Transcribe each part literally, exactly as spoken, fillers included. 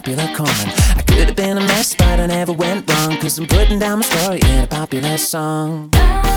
popular common. I could have been a mess, but I never went wrong, cause I'm putting down my story in a popular song.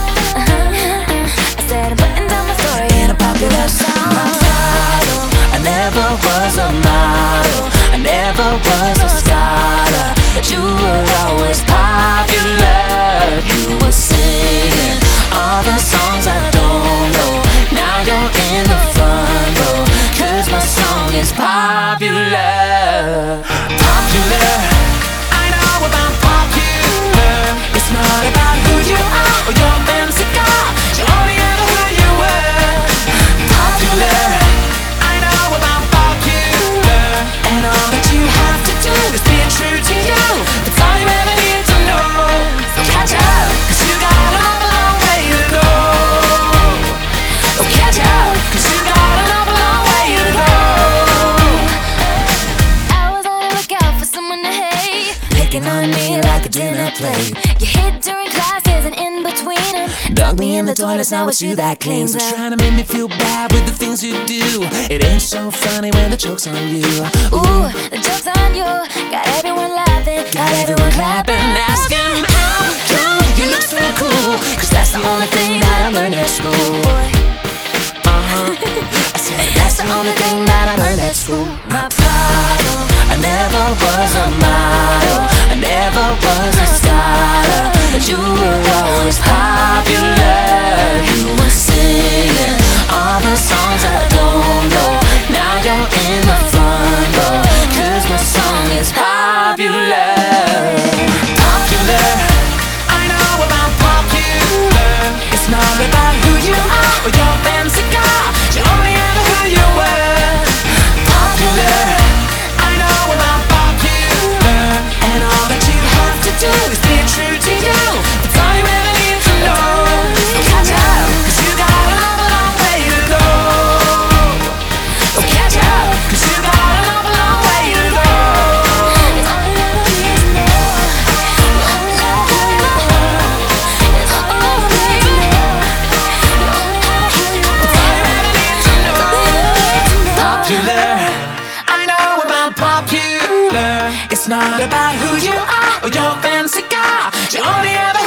I said I'm putting down my story in a popular song. My title, I never was a model, I never was a scholar, but you were always popular. You were singing all the songs I don't know. Now you're in the front row, cause my song is popular. Popular, I know about popular. It's not about who you are or your fancy car, you only ever who you were. Popular, I know about popular. And all that you have to do is be true to you. That's all you ever need to know. So catch up, cause you got a long, long way to go. So catch up, cause you got a long, long way to go. I was on the lookout for someone to hate, Picking on me like a dinner plate. you hid during classes and in between them. Dug me in the toilets, now it's you that cleans. So trying to make me feel bad with the things you do. It ain't so funny when the joke's on you. Ooh, the joke's on you, got everyone laughing, Got everyone clapping, asking how come you look so cool, cause that's the only thing that I learned at school. Uh-huh. I said that's the only thing that I learned at school. My problem, I never was a model, I never was a scholar, but you were always popular. You were singing all the songs I don't know. Now you're in the front row, cause my song is popular. Popular, I know about popular. It's not about who you are or your fancy car, you only ever who you were. Popular, I know about popular. And all that you have to do is be true to you. That's all you ever need to know. So catch up, cause you got a long, long way to go. So catch up, cause you got a long, long way to go. it's all you ever need to know. You only have who you are. It's all you ever need to know. You only have who you are. That's all you ever need to know. It's all you ever need to know. Popular, I know about popular. It's not about who you are or your fancy car, you only ever